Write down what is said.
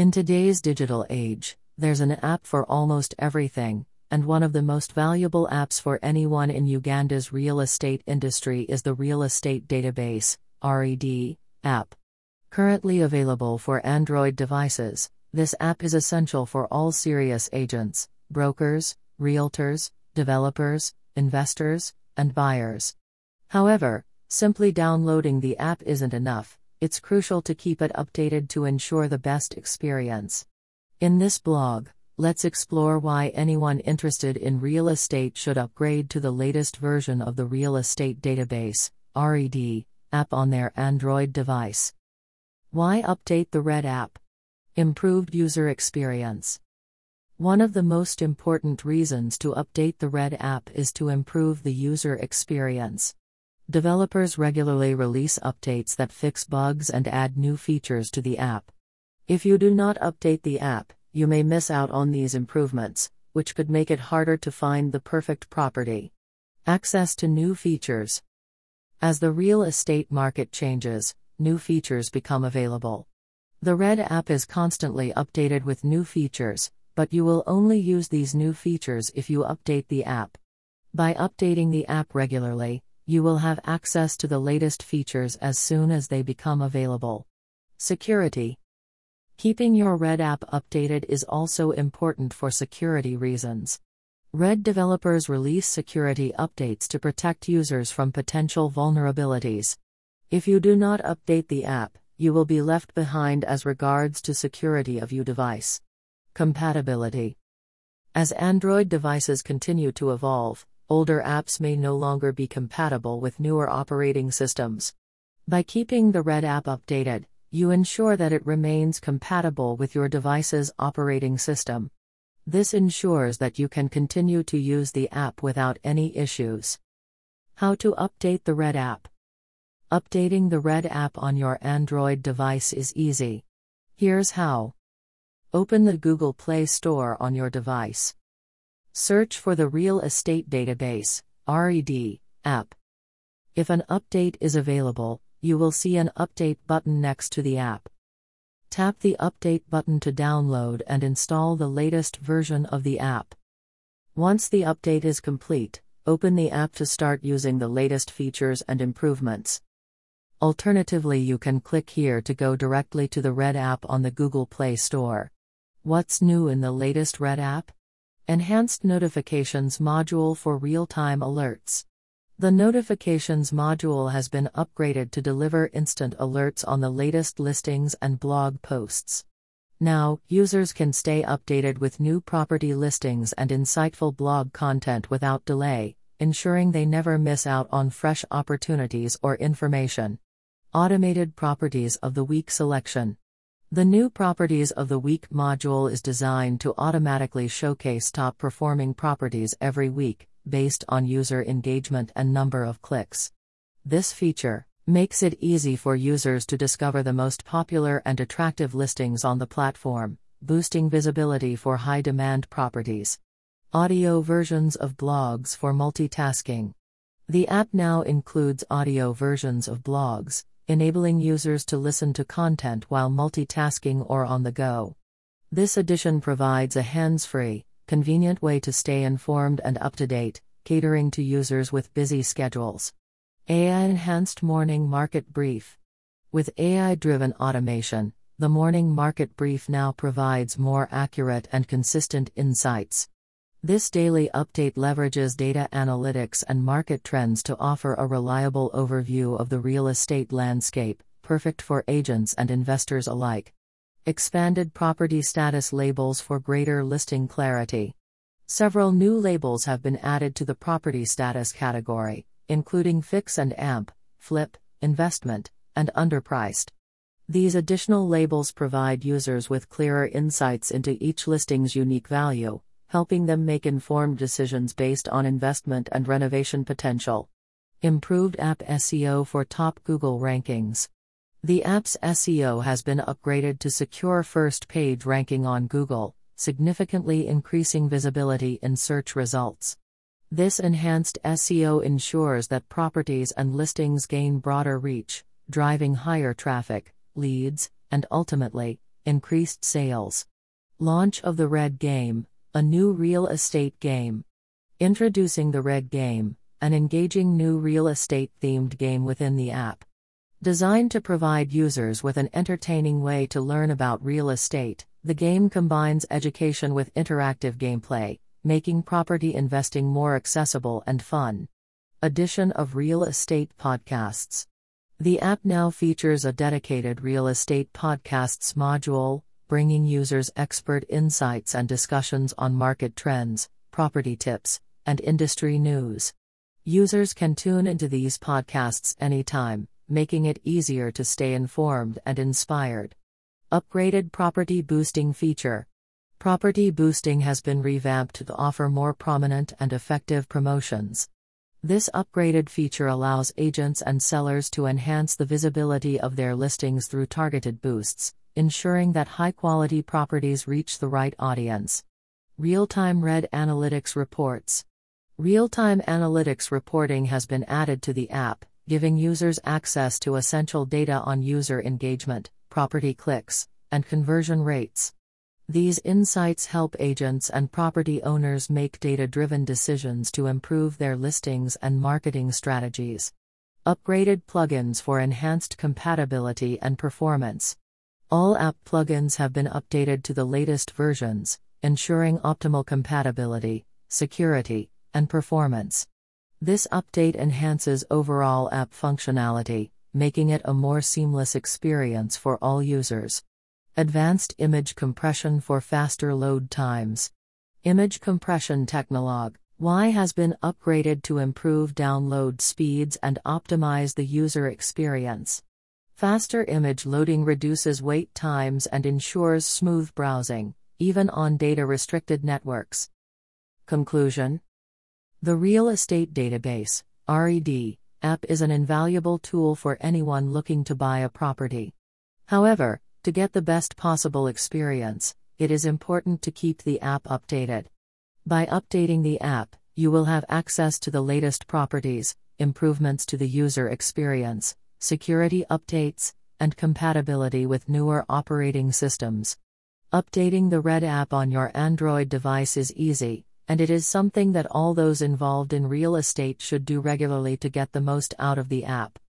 In today's digital age, there's an app for almost everything, and one of the most valuable apps for anyone in Uganda's real estate industry is the Real Estate Database (RED) app. Currently available for Android devices, this app is essential for all serious agents, brokers, realtors, developers, investors, and buyers. However, simply downloading the app isn't enough. It's crucial to keep it updated to ensure the best experience. In this blog, let's explore why anyone interested in real estate should upgrade to the latest version of the Real Estate Database (RED) app on their Android device. Why update the RED app? Improved user experience. One of the most important reasons to update the RED app is to improve the user experience. Developers regularly release updates that fix bugs and add new features to the app. If you do not update the app, you may miss out on these improvements, which could make it harder to find the perfect property. Access to new features. As the real estate market changes, new features become available. The RED app is constantly updated with new features, but you will only use these new features if you update the app. By updating the app regularly, you will have access to the latest features as soon as they become available. Security. Keeping your RED app updated is also important for security reasons. RED developers release security updates to protect users from potential vulnerabilities. If you do not update the app, you will be left behind as regards to security of your device. Compatibility. As Android devices continue to evolve, older apps may no longer be compatible with newer operating systems. By keeping the RED app updated, you ensure that it remains compatible with your device's operating system. This ensures that you can continue to use the app without any issues. How to update the RED app? Updating the RED app on your Android device is easy. Here's how. Open the Google Play Store on your device. Search for the Real Estate Database (RED) app. If an update is available, you will see an update button next to the app. Tap the update button to download and install the latest version of the app. Once the update is complete, open the app to start using the latest features and improvements. Alternatively, you can click here to go directly to the RED app on the Google Play Store. What's new in the latest RED app? Enhanced Notifications module for real-time alerts. The Notifications module has been upgraded to deliver instant alerts on the latest listings and blog posts. Now, users can stay updated with new property listings and insightful blog content without delay, ensuring they never miss out on fresh opportunities or information. Automated Properties of the Week selection. The new Properties of the Week module is designed to automatically showcase top-performing properties every week, based on user engagement and number of clicks. This feature makes it easy for users to discover the most popular and attractive listings on the platform, boosting visibility for high-demand properties. Audio versions of blogs for multitasking. The app now includes audio versions of blogs, enabling users to listen to content while multitasking or on the go. This addition provides a hands-free, convenient way to stay informed and up-to-date, catering to users with busy schedules. AI-enhanced Morning Market Brief. With AI-driven automation, the Morning Market Brief now provides more accurate and consistent insights. This daily update leverages data analytics and market trends to offer a reliable overview of the real estate landscape, perfect for agents and investors alike. Expanded property status labels for greater listing clarity. Several new labels have been added to the property status category, including fix and amp, flip, investment, and underpriced. These additional labels provide users with clearer insights into each listing's unique value, helping them make informed decisions based on investment and renovation potential. Improved app SEO for top Google rankings. The app's SEO has been upgraded to secure first-page ranking on Google, significantly increasing visibility in search results. This enhanced SEO ensures that properties and listings gain broader reach, driving higher traffic, leads, and ultimately, increased sales. Launch of the Red Game, a new real estate game. Introducing the Red Game, an engaging new real estate-themed game within the app. Designed to provide users with an entertaining way to learn about real estate, the game combines education with interactive gameplay, making property investing more accessible and fun. Addition of real estate podcasts. The app now features a dedicated real estate podcasts module, bringing users expert insights and discussions on market trends, property tips, and industry news. Users can tune into these podcasts anytime, making it easier to stay informed and inspired. Upgraded property boosting feature. Property boosting has been revamped to offer more prominent and effective promotions. This upgraded feature allows agents and sellers to enhance the visibility of their listings through targeted boosts, ensuring that high-quality properties reach the right audience. Real-time RED Analytics reports. Real-time analytics reporting has been added to the app, giving users access to essential data on user engagement, property clicks, and conversion rates. These insights help agents and property owners make data-driven decisions to improve their listings and marketing strategies. Upgraded plugins for enhanced compatibility and performance. All app plugins have been updated to the latest versions, ensuring optimal compatibility, security, and performance. This update enhances overall app functionality, making it a more seamless experience for all users. Advanced image compression for faster load times. Image compression technology has been upgraded to improve download speeds and optimize the user experience. Faster image loading reduces wait times and ensures smooth browsing, even on data-restricted networks. Conclusion. The Real Estate Database (RED) app is an invaluable tool for anyone looking to buy a property. However, to get the best possible experience, it is important to keep the app updated. By updating the app, you will have access to the latest properties, improvements to the user experience, security updates, and compatibility with newer operating systems. Updating the RED app on your Android device is easy, and it is something that all those involved in real estate should do regularly to get the most out of the app.